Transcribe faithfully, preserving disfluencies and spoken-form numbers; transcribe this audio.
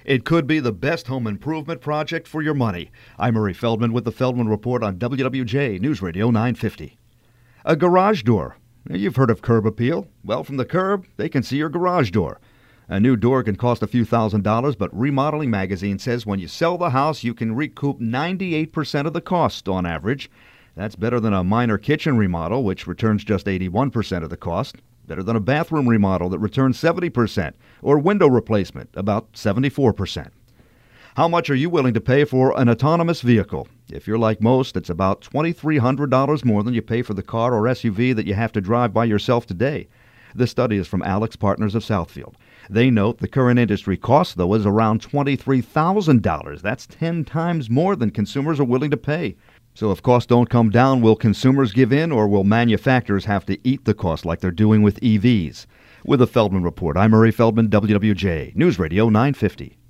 It could be the best home improvement project for your money. I'm Murray Feldman with the Feldman Report on W W J News Radio nine fifty. A garage door. You've heard of curb appeal. Well, from the curb, they can see your garage door. A new door can cost a few thousand dollars, but Remodeling Magazine says when you sell the house, you can recoup ninety-eight percent of the cost on average. That's better than a minor kitchen remodel, which returns just eighty-one percent of the cost. Better than a bathroom remodel that returns seventy percent, or window replacement, about seventy-four percent. How much are you willing to pay for an autonomous vehicle? If you're like most, it's about two thousand three hundred dollars more than you pay for the car or S U V that you have to drive by yourself today. This study is from Alex Partners of Southfield. They note the current industry cost, though, is around twenty-three thousand dollars. That's ten times more than consumers are willing to pay. So if costs don't come down, will consumers give in, or will manufacturers have to eat the cost like they're doing with E Vs? With the Feldman Report, I'm Murray Feldman, W W J News Radio nine fifty.